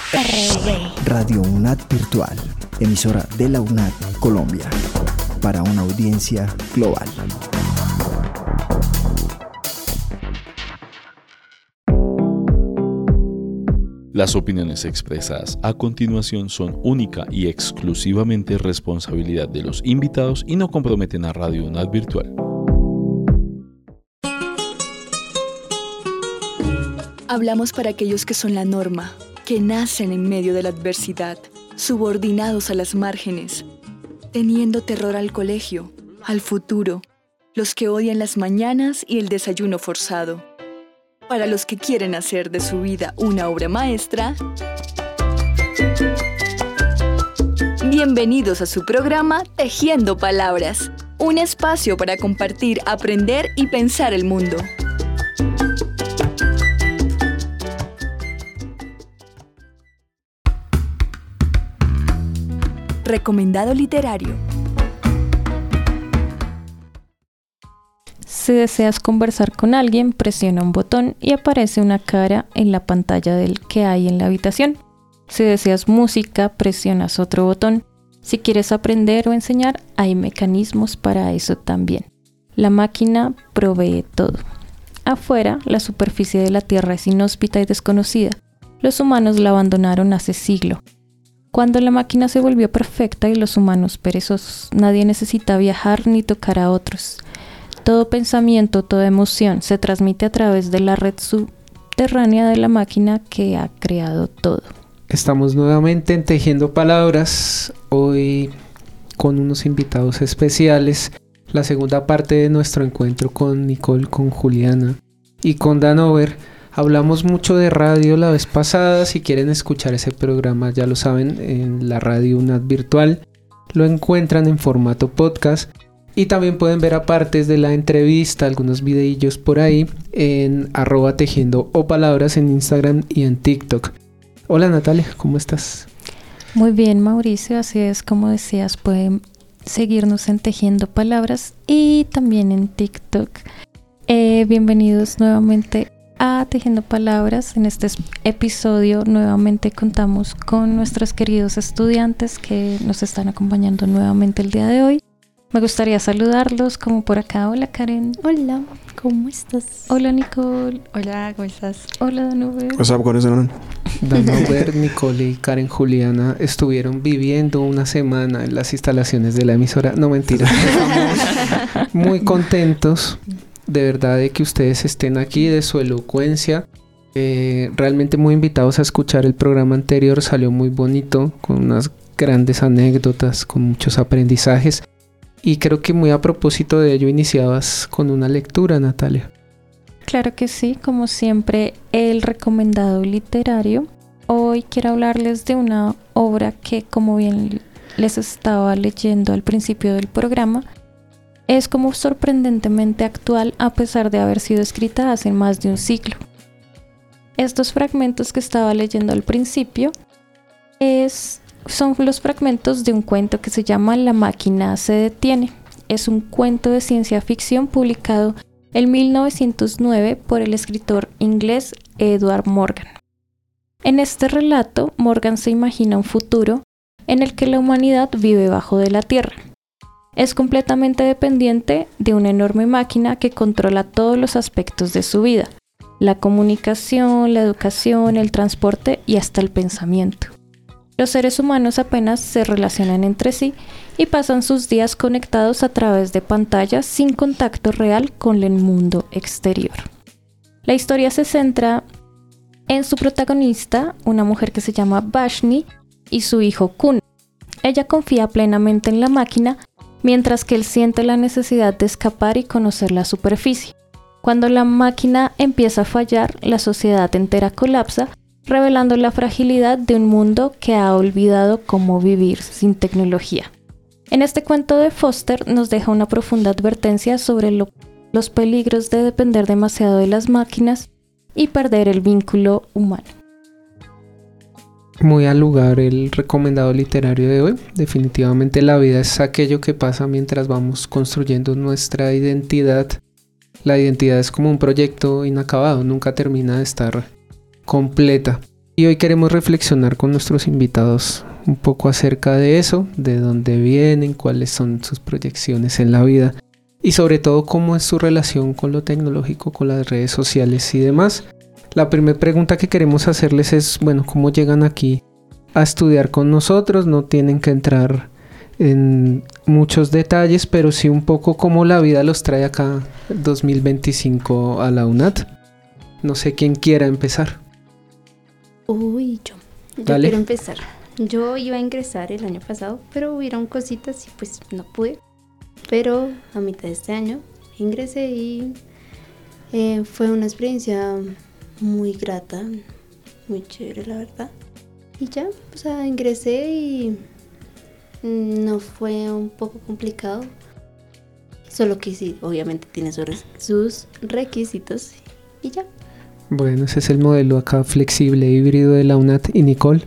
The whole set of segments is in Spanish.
Radio UNAD Virtual, emisora de la UNAD Colombia, para una audiencia global. Las opiniones expresadas a continuación son única y exclusivamente responsabilidad de los invitados y no comprometen a Radio UNAD Virtual. Hablamos para aquellos que son la norma, que nacen en medio de la adversidad, subordinados a las márgenes, teniendo terror al colegio, al futuro, los que odian las mañanas y el desayuno forzado. Para los que quieren hacer de su vida una obra maestra, bienvenidos a su programa Tejiendo Palabras, un espacio para compartir, aprender y pensar el mundo. Recomendado literario. Si deseas conversar con alguien, presiona un botón y aparece una cara en la pantalla del que hay en la habitación. Si deseas música, presionas otro botón. Si quieres aprender o enseñar, hay mecanismos para eso también. La máquina provee todo. Afuera, la superficie de la Tierra es inhóspita y desconocida. Los humanos la abandonaron hace siglo. Cuando la máquina se volvió perfecta y los humanos perezosos, nadie necesita viajar ni tocar a otros. Todo pensamiento, toda emoción se transmite a través de la red subterránea de la máquina que ha creado todo. Estamos nuevamente en Tejiendo Palabras, hoy con unos invitados especiales. La segunda parte de nuestro encuentro con Nicole, con Juliana y con Danover. Hablamos mucho de radio la vez pasada. Si quieren escuchar ese programa, ya lo saben, en la Radio UNAD Virtual. Lo encuentran en formato podcast. Y también pueden ver apartes de la entrevista, algunos videillos por ahí en @tejiendo_palabras en Instagram y en TikTok. Hola Natalia, ¿cómo estás? Muy bien, Mauricio, así es, como decías, pueden seguirnos en Tejiendo Palabras y también en TikTok. Bienvenidos nuevamente a Tejiendo Palabras. En este episodio nuevamente contamos con nuestros queridos estudiantes que nos están acompañando nuevamente el día de hoy. Me gustaría saludarlos como por acá. Hola Karen. Hola, ¿cómo estás? Hola Nicole. Hola, ¿cómo estás? Hola Danover. Danover, Nicole y Karen Juliana estuvieron viviendo una semana en las instalaciones de la emisora. No, mentira. Estamos muy contentos de verdad de que ustedes estén aquí, de su elocuencia. Realmente muy invitados a escuchar el programa anterior. Salió muy bonito, con unas grandes anécdotas, con muchos aprendizajes. Y creo que muy a propósito de ello iniciabas con una lectura, Natalia. Claro que sí, como siempre, el recomendado literario. Hoy quiero hablarles de una obra que, como bien les estaba leyendo al principio del programa, es como sorprendentemente actual a pesar de haber sido escrita hace más de un siglo. Estos fragmentos que estaba leyendo al principio son los fragmentos de un cuento que se llama La máquina se detiene. Es un cuento de ciencia ficción publicado en 1909 por el escritor inglés Edward Morgan. En este relato, Morgan se imagina un futuro en el que la humanidad vive bajo de la tierra. Es completamente dependiente de una enorme máquina que controla todos los aspectos de su vida: la comunicación, la educación, el transporte y hasta el pensamiento. Los seres humanos apenas se relacionan entre sí y pasan sus días conectados a través de pantallas sin contacto real con el mundo exterior. La historia se centra en su protagonista, una mujer que se llama Vashni, y su hijo Kun. Ella confía plenamente en la máquina, mientras que él siente la necesidad de escapar y conocer la superficie. Cuando la máquina empieza a fallar, la sociedad entera colapsa, revelando la fragilidad de un mundo que ha olvidado cómo vivir sin tecnología. En este cuento de Foster nos deja una profunda advertencia sobre los peligros de depender demasiado de las máquinas y perder el vínculo humano. Muy al lugar el recomendado literario de hoy. Definitivamente la vida es aquello que pasa mientras vamos construyendo nuestra identidad. La identidad es como un proyecto inacabado, nunca termina de estar completa. Y hoy queremos reflexionar con nuestros invitados un poco acerca de eso, de dónde vienen, cuáles son sus proyecciones en la vida y sobre todo cómo es su relación con lo tecnológico, con las redes sociales y demás. La primera pregunta que queremos hacerles es, bueno, ¿cómo llegan aquí a estudiar con nosotros? No tienen que entrar en muchos detalles, pero sí un poco cómo la vida los trae acá 2025 a la UNAD. No sé quién quiera empezar. Uy, yo Dale. quiero empezar. Yo iba a ingresar el año pasado, pero hubieron cositas y pues no pude. Pero a mitad de este año ingresé y fue una experiencia muy grata, muy chévere la verdad. Y ya, o sea, ingresé y no fue un poco complicado. Solo que sí, obviamente tiene sus requisitos y ya. Bueno, ese es el modelo acá flexible, híbrido de la UNAD. ¿Y Nicole?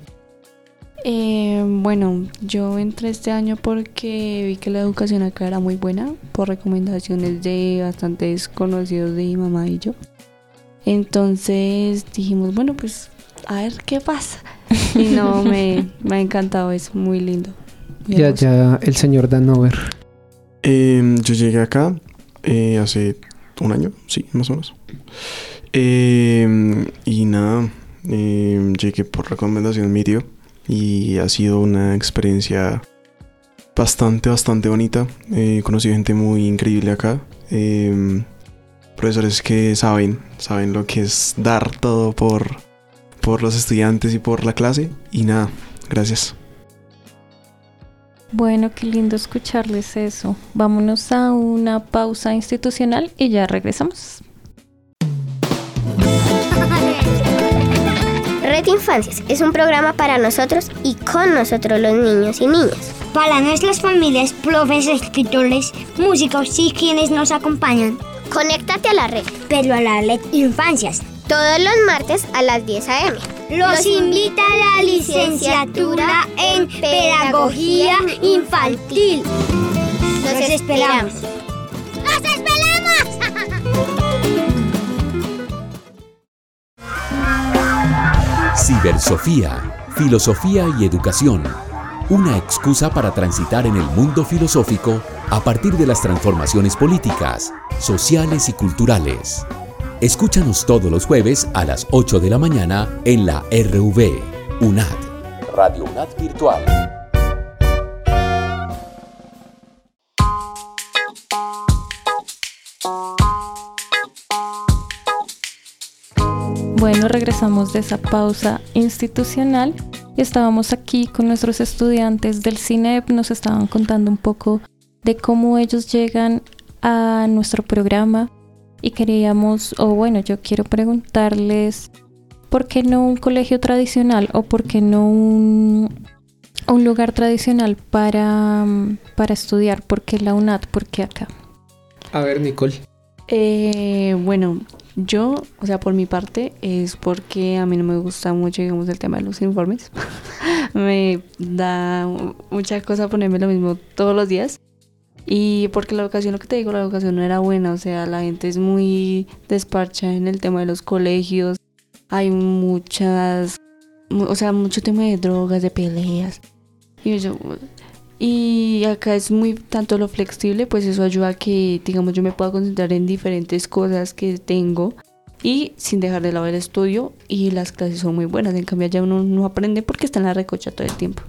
Bueno, yo entré este año porque vi que la educación acá era muy buena, por recomendaciones de bastantes conocidos de mi mamá y yo. Entonces dijimos, bueno, pues a ver qué pasa. Y no, me ha encantado, es muy lindo. Muy Y hermoso. allá el señor Danover. Yo llegué acá hace un año, sí, más o menos. Y nada, llegué por recomendación de mi tío y ha sido una experiencia bastante bonita. He conocido gente muy increíble acá, profesores que saben lo que es dar todo por los estudiantes y por la clase. Y nada, gracias. Bueno, qué lindo escucharles eso. Vámonos a una pausa institucional y ya regresamos. Red Infancias es un programa para nosotros y con nosotros los niños y niñas. Para nuestras familias, profes, escritores, músicos y quienes nos acompañan. Conéctate a la red. Pero a la Red Infancias. Todos los martes a las 10 a.m. Los invita a la licenciatura en Pedagogía Infantil. Los esperamos. ¡Los esperamos! Cibersofía, filosofía y educación. Una excusa para transitar en el mundo filosófico a partir de las transformaciones políticas, sociales y culturales. Escúchanos todos los jueves a las 8 de la mañana en la RV, UNAD. Radio UNAD Virtual. Bueno, regresamos de esa pausa institucional y estábamos aquí con nuestros estudiantes del CINEP. Nos estaban contando un poco de cómo ellos llegan a nuestro programa y queríamos, yo quiero preguntarles ¿por qué no un colegio tradicional o por qué no un lugar tradicional para estudiar? ¿Por qué la UNAD? ¿Por qué acá? A ver, Nicole. Bueno, yo, por mi parte, es porque a mí no me gusta mucho, digamos, el tema de los informes. Me da mucha cosa ponerme lo mismo todos los días. Y porque la educación, lo que te digo, la educación no era buena. La gente es muy desparcha en el tema de los colegios. Hay mucho tema de drogas, de peleas. Y acá es muy tanto lo flexible, pues eso ayuda a que, digamos, yo me pueda concentrar en diferentes cosas que tengo y sin dejar de lado el estudio, y las clases son muy buenas. En cambio allá uno no aprende porque está en la recocha todo el tiempo.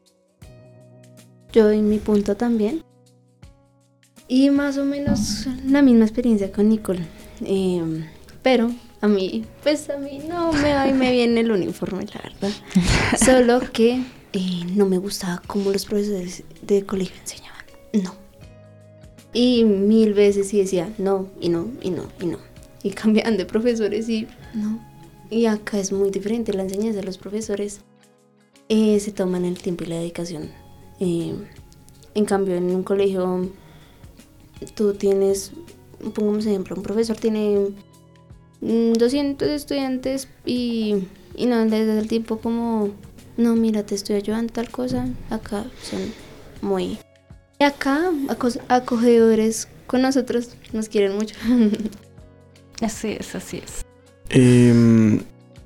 Yo doy mi punto también. Y más o menos la misma experiencia con Nicole. Pero a mí no me va y me viene el uniforme, la verdad. Solo que no me gustaba cómo los profesores de colegio enseñaban. No. Y 1000 veces sí decía no, y no, y no, y no. Y cambiaban de profesores y no. Y acá es muy diferente la enseñanza de los profesores. Se toman el tiempo y la dedicación. En cambio, en un colegio, tú tienes, pongamos ejemplo, un profesor tiene 200 estudiantes y no les da el tiempo como, no, mira, te estoy ayudando tal cosa. Acá son muy... Y acá, acogedores con nosotros, nos quieren mucho. Así es, así es.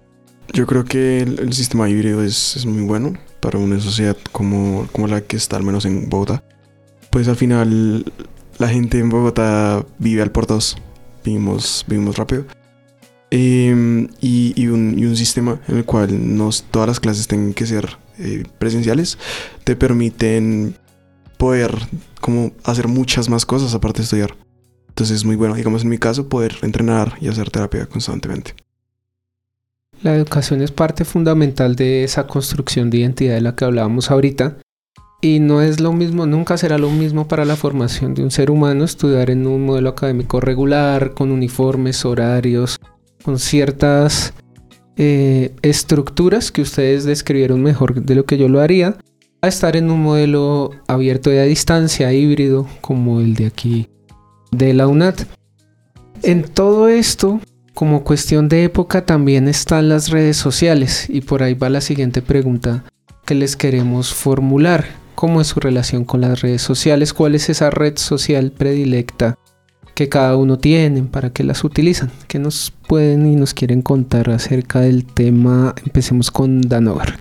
Yo creo que el sistema híbrido es muy bueno para una sociedad como la que está al menos en Bogotá. Pues al final la gente en Bogotá vive al por dos, vivimos rápido. Y un sistema en el cual no todas las clases tengan que ser presenciales te permiten poder como hacer muchas más cosas aparte de estudiar. Entonces es muy bueno, digamos en mi caso, poder entrenar y hacer terapia constantemente. La educación es parte fundamental de esa construcción de identidad de la que hablábamos ahorita. Y no es lo mismo, nunca será lo mismo para la formación de un ser humano estudiar en un modelo académico regular, con uniformes, horarios, con ciertas estructuras que ustedes describieron mejor de lo que yo lo haría, a estar en un modelo abierto y a distancia, híbrido, como el de aquí de la UNAT. En todo esto, como cuestión de época, también están las redes sociales, y por ahí va la siguiente pregunta que les queremos formular. ¿Cómo es su relación con las redes sociales? ¿Cuál es esa red social predilecta que cada uno tiene? ¿Para qué las utilizan? ¿Qué nos pueden y nos quieren contar acerca del tema? Empecemos con Danover.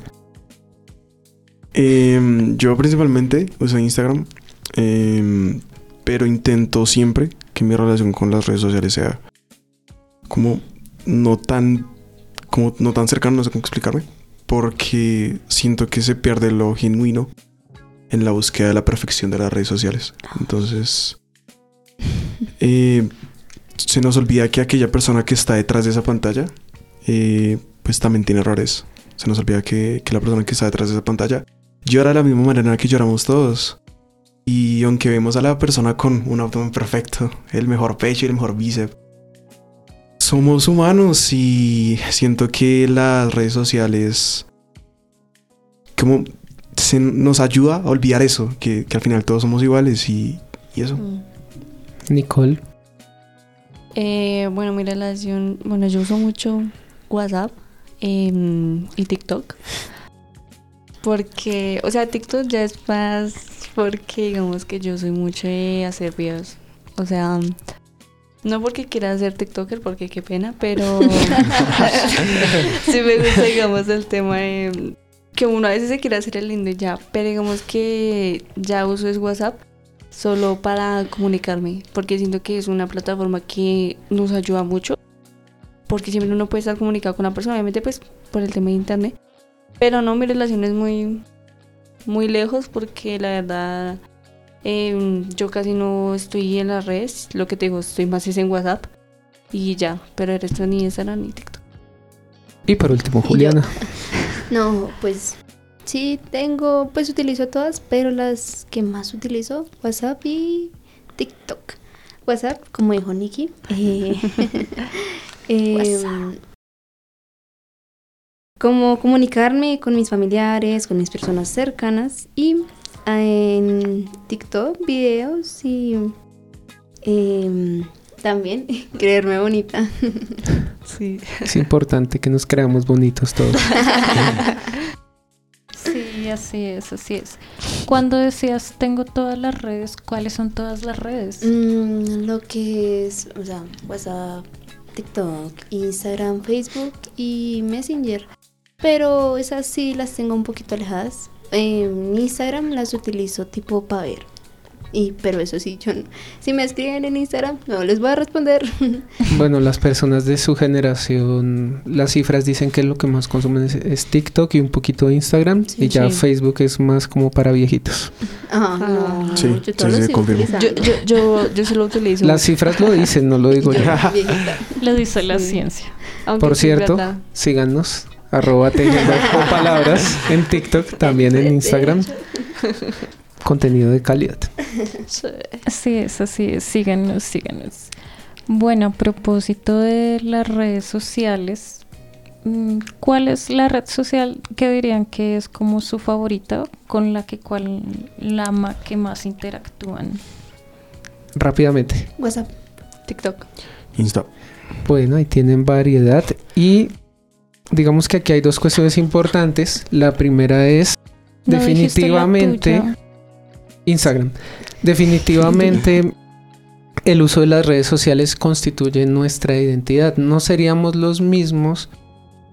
Yo principalmente uso Instagram, pero intento siempre que mi relación con las redes sociales sea como no tan cercano, no sé cómo explicarme, porque siento que se pierde lo genuino en la búsqueda de la perfección de las redes sociales. Entonces se nos olvida que aquella persona que está detrás de esa pantalla pues también tiene errores. Se nos olvida que la persona que está detrás de esa pantalla llora de la misma manera en la que lloramos todos. Y aunque vemos a la persona con un abdomen perfecto, el mejor pecho y el mejor bíceps, somos humanos, y siento que las redes sociales como nos ayuda a olvidar eso, que al final todos somos iguales y eso. Nicole. Bueno, mi relación, yo uso mucho WhatsApp y TikTok. Porque, o sea, TikTok ya es más porque digamos que yo soy mucho de hacer videos. O sea, no porque quiera ser TikToker, porque qué pena, pero sí me gusta, digamos, el tema de que uno a veces se quiere hacer el lindo y ya, pero digamos que ya uso es WhatsApp solo para comunicarme, porque siento que es una plataforma que nos ayuda mucho, porque siempre uno puede estar comunicado con una persona, obviamente pues por el tema de internet, pero no, mi relación es muy, muy lejos, porque la verdad yo casi no estoy en las redes, lo que te digo, estoy más es en WhatsApp y ya, pero el resto ni Instagram ni TikTok. Y por último, Juliana. No, pues sí tengo, pues utilizo todas, pero las que más utilizo, WhatsApp y TikTok. WhatsApp, como dijo Nikki, como comunicarme con mis familiares, con mis personas cercanas, y en TikTok videos y también creerme bonita. Sí. Es importante que nos creamos bonitos todos. Sí, así es. Cuando decías tengo todas las redes, ¿cuáles son todas las redes? Lo que es, o sea, WhatsApp, TikTok, Instagram, Facebook y Messenger. Pero esas sí las tengo un poquito alejadas. Instagram las utilizo tipo para ver. Pero eso sí, si me escriben en Instagram, no les voy a responder. Bueno, las personas de su generación, las cifras dicen que lo que más consumen es TikTok y un poquito de Instagram. Sí, y ya sí. Facebook es más como para viejitos. No, sí, yo confirmo. Yo sí lo utilizo. Las cifras lo dicen, no lo digo yo. Lo dice la ciencia. Aunque por cierto, síganos, @palabras en TikTok, también en Instagram. Contenido de calidad. Así es, síganos. Bueno, a propósito de las redes sociales, ¿cuál es la red social que dirían que es como su favorita, con la que que más interactúan? Rápidamente. WhatsApp, TikTok, Insta. Bueno, ahí tienen variedad, y digamos que aquí hay dos cuestiones importantes. La primera es definitivamente Instagram. Definitivamente el uso de las redes sociales constituye nuestra identidad. No seríamos los mismos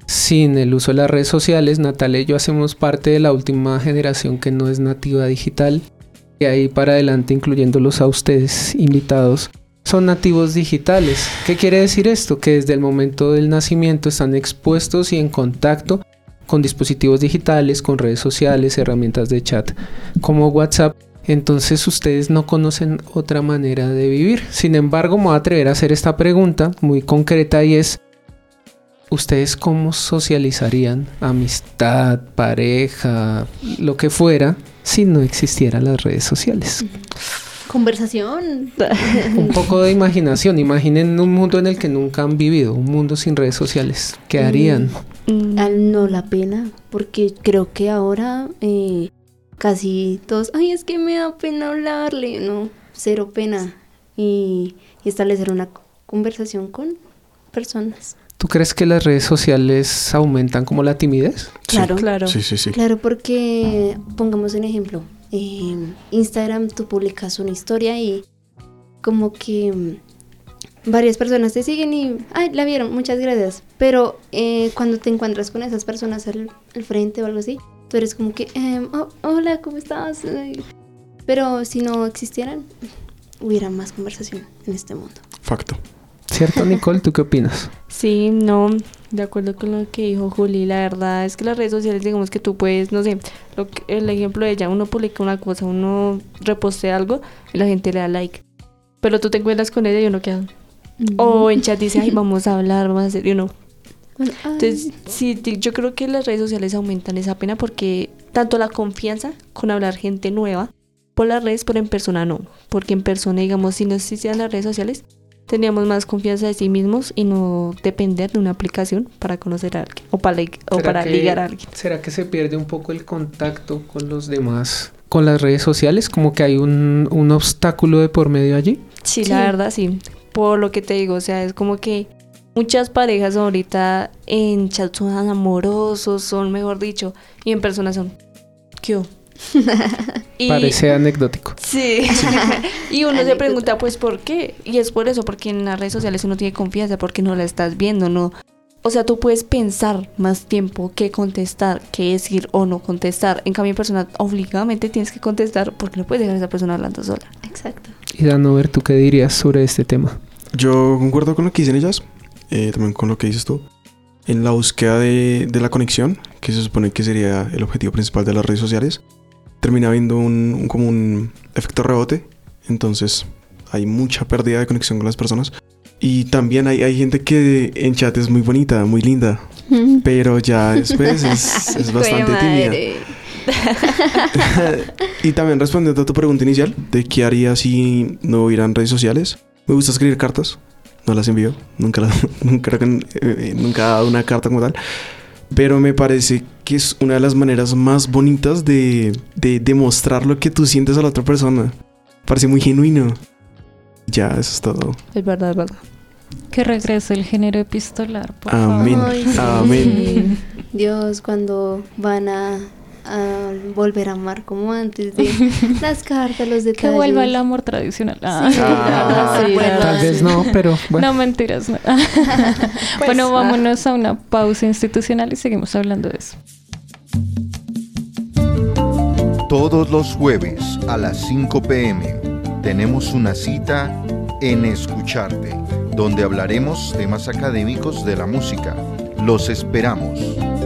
sin el uso de las redes sociales. Natalia y yo hacemos parte de la última generación que no es nativa digital. Y ahí para adelante, incluyéndolos a ustedes, invitados, son nativos digitales. ¿Qué quiere decir esto? Que desde el momento del nacimiento están expuestos y en contacto con dispositivos digitales, con redes sociales, herramientas de chat como WhatsApp. Entonces ustedes no conocen otra manera de vivir. Sin embargo, me voy a atrever a hacer esta pregunta muy concreta y es: ¿ustedes cómo socializarían amistad, pareja, lo que fuera, si no existieran las redes sociales? Conversación. Un poco de imaginación. Imaginen un mundo en el que nunca han vivido, un mundo sin redes sociales. ¿Qué harían? No, la pena, porque creo que ahora casi todos, ay, es que me da pena hablarle, no, cero pena, y establecer una conversación con personas. ¿Tú crees que las redes sociales aumentan como la timidez? Claro, Sí, claro. Sí. Claro, porque pongamos un ejemplo. En Instagram tú publicas una historia y como que varias personas te siguen y ay, la vieron, muchas gracias. Pero cuando te encuentras con esas personas al frente o algo así, tú eres como que hola, ¿cómo estás? Pero si no existieran, hubiera más conversación en este mundo. Facto. ¿Cierto, Nicole? ¿Tú qué opinas? Sí, no, de acuerdo con lo que dijo Juli, la verdad es que las redes sociales, digamos que tú puedes, no sé, el ejemplo de ella, uno publica una cosa, uno repostea algo y la gente le da like, pero tú te encuentras con ella y uno queda, o en chat dice, ay, vamos a hablar, vamos a hacer, y uno. Entonces, sí, yo creo que las redes sociales aumentan esa pena porque tanto la confianza con hablar gente nueva por las redes, pero en persona no, porque en persona, digamos, si no existieran las redes sociales, teníamos más confianza de sí mismos y no depender de una aplicación para conocer a alguien o para ligar a alguien. ¿Será que se pierde un poco el contacto con los demás con las redes sociales? ¿Como que hay un obstáculo de por medio allí? Sí, la verdad sí. Por lo que te digo, o sea, es como que muchas parejas ahorita en chat son amorosos, son, mejor dicho, y en persona son, ¿qué? Parece anecdótico. Sí. Y uno se pregunta, pues, ¿por qué? Y es por eso, porque en las redes sociales uno tiene confianza, porque no la estás viendo, ¿no? O sea, tú puedes pensar más tiempo qué contestar, qué decir o no contestar. En cambio, en persona, obligadamente tienes que contestar porque no puedes dejar a esa persona hablando sola. Exacto. Y Danover, ¿tú qué dirías sobre este tema? Yo concuerdo con lo que dicen ellas, también con lo que dices tú. En la búsqueda de la conexión, que se supone que sería el objetivo principal de las redes sociales, termina habiendo como un efecto rebote. Entonces hay mucha pérdida de conexión con las personas. Y también hay gente que en chat es muy bonita, muy linda, pero ya después es bastante tímida. Y también respondiendo a tu pregunta inicial de qué haría si no hubieran redes sociales, me gusta escribir cartas, no las envío, nunca he dado una carta como tal, pero me parece que es una de las maneras más bonitas de demostrar lo que tú sientes a la otra persona. Parece muy genuino. Ya, eso es todo. Es verdad, es verdad. Que regrese el género epistolar, por Amén. favor. Ay, sí. Amén. Dios, cuando van a volver a amar como antes de las cartas, los detalles. Que vuelva el amor tradicional. Sí, Tal vez no, pero bueno. No, mentiras. No. Pues, bueno, vámonos a una pausa institucional y seguimos hablando de eso. Todos los jueves a las 5 p.m. tenemos una cita en Escucharte, donde hablaremos temas académicos de la música. Los esperamos.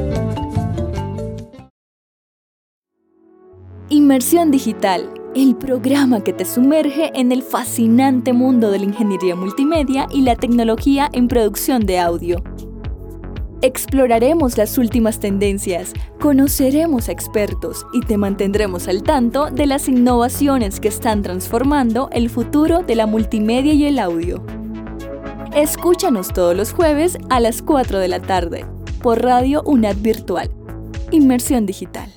Inmersión Digital, el programa que te sumerge en el fascinante mundo de la ingeniería multimedia y la tecnología en producción de audio. Exploraremos las últimas tendencias, conoceremos a expertos y te mantendremos al tanto de las innovaciones que están transformando el futuro de la multimedia y el audio. Escúchanos todos los jueves a las 4 de la tarde por Radio UNAD Virtual. Inmersión Digital.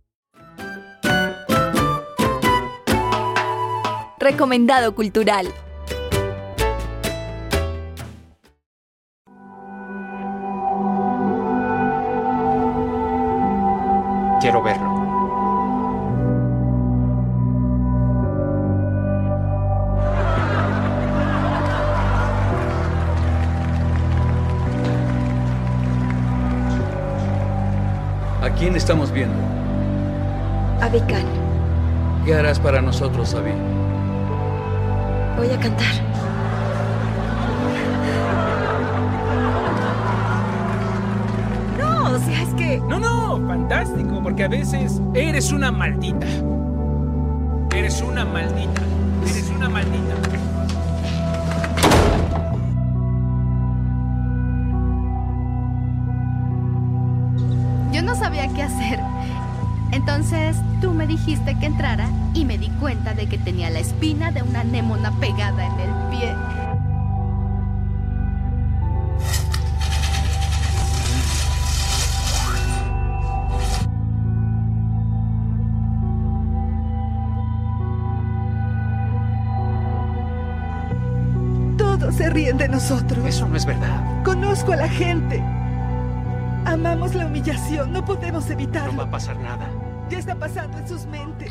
Recomendado cultural. Quiero verlo. ¿A quién estamos viendo? A Vikan. ¿Qué harás para nosotros, Abby? Voy a cantar. No, o sea, es que... No, fantástico, porque a veces eres una maldita. Eres una maldita. Eres una maldita. Yo no sabía qué hacer. Entonces tú me dijiste que entrara y me di cuenta de que tenía la espina de una anémona pegada en el pie. Todos se ríen de nosotros. Eso no es verdad. Conozco a la gente. Amamos la humillación, no podemos evitarlo. No va a pasar nada. Ya está pasando en sus mentes.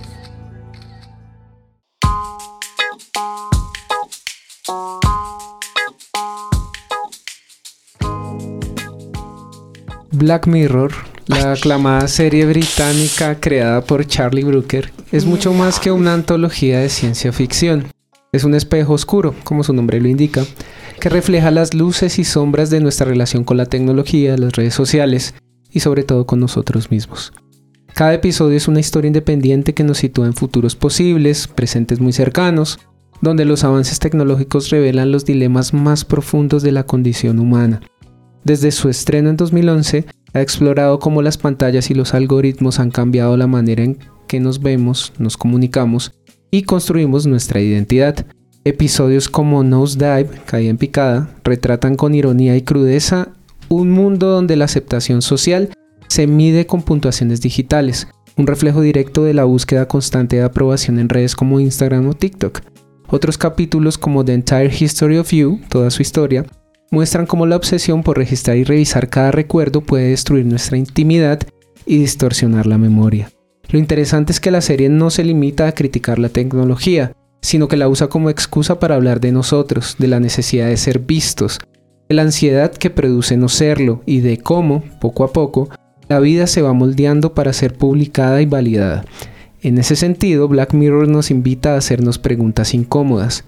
Black Mirror, la aclamada serie británica creada por Charlie Brooker, es mucho más que una antología de ciencia ficción. Es un espejo oscuro, como su nombre lo indica, que refleja las luces y sombras de nuestra relación con la tecnología, las redes sociales y sobre todo con nosotros mismos. Cada episodio es una historia independiente que nos sitúa en futuros posibles, presentes muy cercanos, donde los avances tecnológicos revelan los dilemas más profundos de la condición humana. Desde su estreno en 2011, ha explorado cómo las pantallas y los algoritmos han cambiado la manera en que nos vemos, nos comunicamos y construimos nuestra identidad. Episodios como Nosedive, Caída en Picada, retratan con ironía y crudeza un mundo donde la aceptación social se mide con puntuaciones digitales, un reflejo directo de la búsqueda constante de aprobación en redes como Instagram o TikTok. Otros capítulos como The Entire History of You, toda su historia, muestran cómo la obsesión por registrar y revisar cada recuerdo puede destruir nuestra intimidad y distorsionar la memoria. Lo interesante es que la serie no se limita a criticar la tecnología, sino que la usa como excusa para hablar de nosotros, de la necesidad de ser vistos, de la ansiedad que produce no serlo y de cómo, poco a poco, la vida se va moldeando para ser publicada y validada. En ese sentido, Black Mirror nos invita a hacernos preguntas incómodas.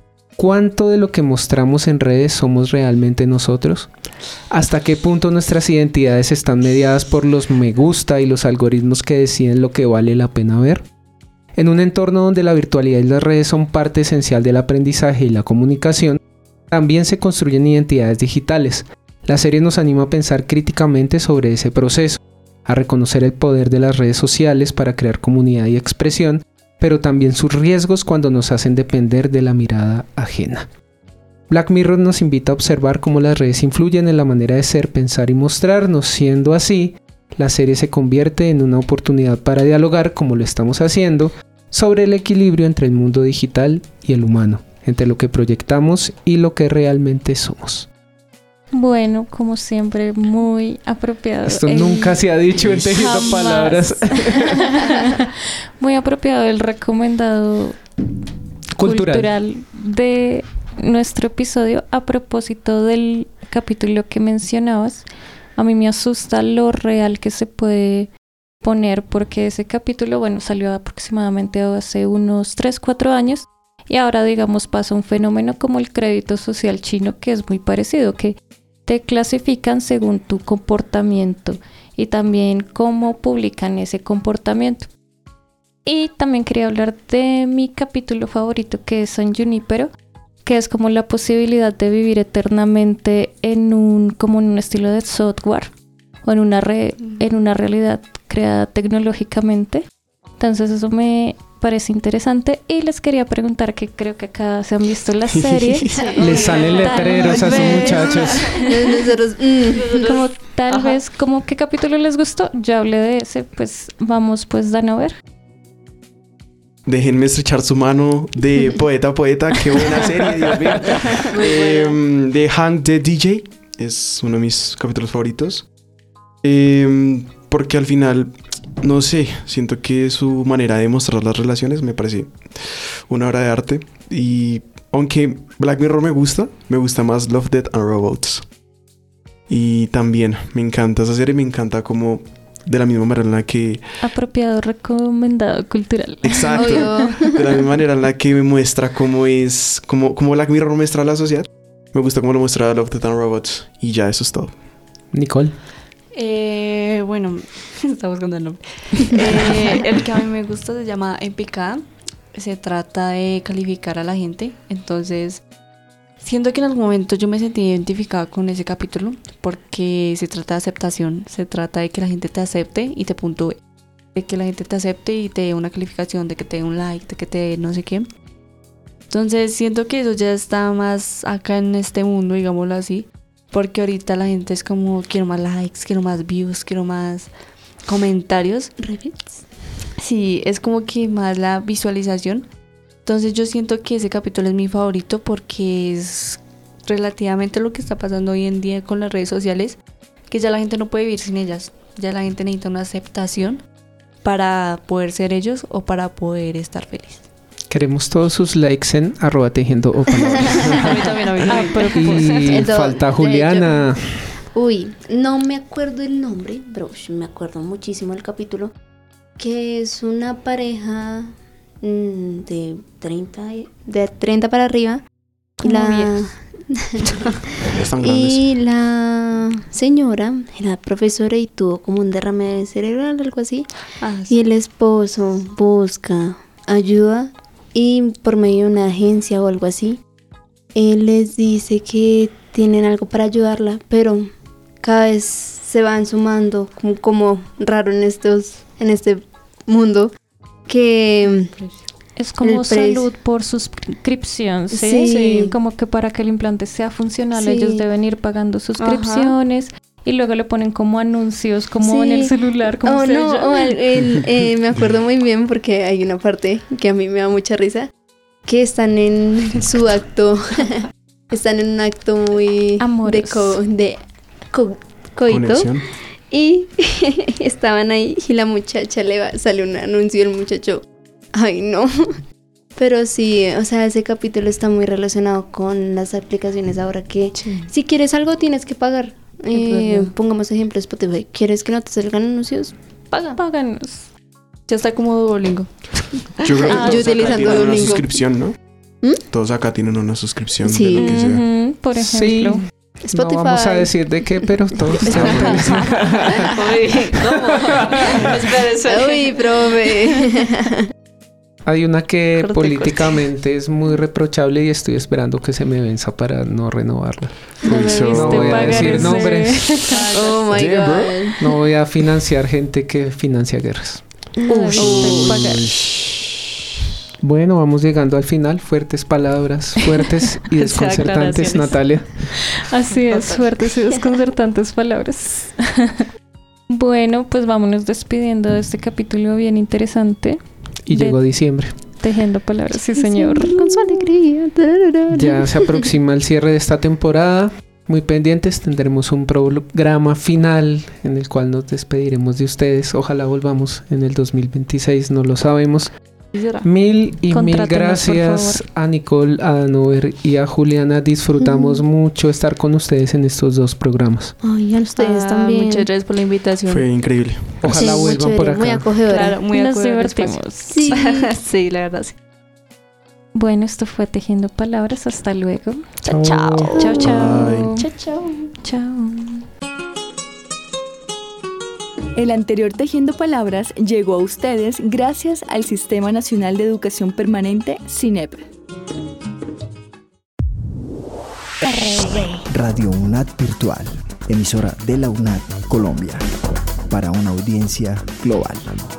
¿Cuánto de lo que mostramos en redes somos realmente nosotros? ¿Hasta qué punto nuestras identidades están mediadas por los me gusta y los algoritmos que deciden lo que vale la pena ver? En un entorno donde la virtualidad y las redes son parte esencial del aprendizaje y la comunicación, también se construyen identidades digitales. La serie nos anima a pensar críticamente sobre ese proceso, a reconocer el poder de las redes sociales para crear comunidad y expresión, pero también sus riesgos cuando nos hacen depender de la mirada ajena. Black Mirror nos invita a observar cómo las redes influyen en la manera de ser, pensar y mostrarnos. Siendo así, la serie se convierte en una oportunidad para dialogar, como lo estamos haciendo, sobre el equilibrio entre el mundo digital y el humano, entre lo que proyectamos y lo que realmente somos. Bueno, como siempre, muy apropiado. Esto nunca se ha dicho en Tejiendo Palabras. Muy apropiado el recomendado cultural de nuestro episodio. A propósito del capítulo que mencionabas, a mí me asusta lo real que se puede poner, porque ese capítulo, bueno, salió aproximadamente hace unos 3-4 años y ahora, digamos, pasa un fenómeno como el crédito social chino, que es muy parecido, que te clasifican según tu comportamiento y también cómo publican ese comportamiento. Y también quería hablar de mi capítulo favorito, que es San Junípero, que es como la posibilidad de vivir eternamente como en un estilo de software o en una realidad creada tecnológicamente. Entonces eso me parece interesante y les quería preguntar, que creo que acá se han visto la serie. Les salen letreros a sus muchachos. Como tal vez, como qué capítulo les gustó. Ya hablé de ese, pues vamos pues Dan a ver. Déjenme estrechar su mano de Poeta a Poeta. Qué buena serie, Dios mío. De Hank the DJ. Es uno de mis capítulos favoritos. Porque al final, no sé, siento que su manera de mostrar las relaciones me parece una obra de arte. Y aunque Black Mirror me gusta más Love, Death and Robots. Y también me encanta esa serie, me encanta cómo de la misma manera en la que... Apropiado, recomendado, cultural. Exacto. De la misma manera en la que me muestra cómo es... Como Black Mirror muestra la sociedad. Me gusta cómo lo muestra Love, Death and Robots. Y ya, eso es todo. Nicole. Bueno, estaba buscando el nombre. El que a mí me gusta se llama En Picada. Se trata de calificar a la gente. Entonces, siento que en algún momento yo me sentí identificada con ese capítulo, porque se trata de aceptación. Se trata de que la gente te acepte y te puntúe. De que la gente te acepte y te dé una calificación, de que te dé un like, de que te dé no sé qué. Entonces siento que eso ya está más acá en este mundo, digámoslo así. Porque ahorita la gente es como, quiero más likes, quiero más views, quiero más comentarios. ¿Repeats? Sí, es como que más la visualización. Entonces yo siento que ese capítulo es mi favorito porque es relativamente lo que está pasando hoy en día con las redes sociales, que ya la gente no puede vivir sin ellas. Ya la gente necesita una aceptación para poder ser ellos o para poder estar feliz. Queremos todos sus likes en @tejiendopalabras. A mí también. Y falta Juliana. Uy, no me acuerdo el nombre, pero me acuerdo muchísimo el capítulo, que es una pareja de 30 para arriba. Y la señora era profesora y tuvo como un derrame cerebral, algo así. Sí. Y el esposo busca ayuda y por medio de una agencia o algo así, él les dice que tienen algo para ayudarla, pero cada vez se van sumando como raro en este mundo, que es como salud por suscripción, ¿sí? Sí. Como que para que el implante sea funcional, sí, ellos deben ir pagando suscripciones. Ajá. Y luego le ponen como anuncios, como en el celular, como me acuerdo muy bien porque hay una parte que a mí me da mucha risa, que están en su acto, están en un acto muy de coito. Conexión. Y estaban ahí y la muchacha sale un anuncio y el muchacho, ay no. Pero sí, o sea, ese capítulo está muy relacionado con las aplicaciones ahora que si quieres algo tienes que pagar. Pongamos ejemplo Spotify. ¿Quieres que no te salgan anuncios? Páganos. Ya está como Duolingo. Yo creo que yo utilizando Duolingo. Una suscripción, ¿no? Todos acá tienen una suscripción de lo que sea. Por ejemplo. Sí. Spotify. No vamos a decir de qué, pero todos se utilizan. Uy, ¿cómo? Espérese. Uy, profe. Hay una que políticamente es muy reprochable y estoy esperando que se me venza para no renovarla. No voy a decir nombres. Oh my God. No voy a financiar gente que financia guerras. Bueno, vamos llegando al final. Fuertes palabras, fuertes y desconcertantes, Natalia. Así es, fuertes y desconcertantes palabras. Bueno, pues vámonos despidiendo de este capítulo bien interesante. Y llegó diciembre. Tejiendo palabras, sí señor. Con su alegría. Ya se aproxima el cierre de esta temporada. Muy pendientes, tendremos un programa final en el cual nos despediremos de ustedes. Ojalá volvamos en el 2026, no lo sabemos. Mil gracias a Nicole, a Danover y a Juliana. Disfrutamos mucho estar con ustedes en estos dos programas. Ay, a ustedes también. Muchas gracias por la invitación. Fue increíble. Ojalá vuelvan por acá. Muy acogedora. Claro, muy nos acogedora. divertimos. Sí. Sí, la verdad sí. Bueno, esto fue Tejiendo Palabras. Hasta luego. Chao, chao. Chao, chao. Chao, chao. Chao. El anterior Tejiendo Palabras llegó a ustedes gracias al Sistema Nacional de Educación Permanente, SINEP. Radio UNAD Virtual, emisora de la UNAD Colombia, para una audiencia global.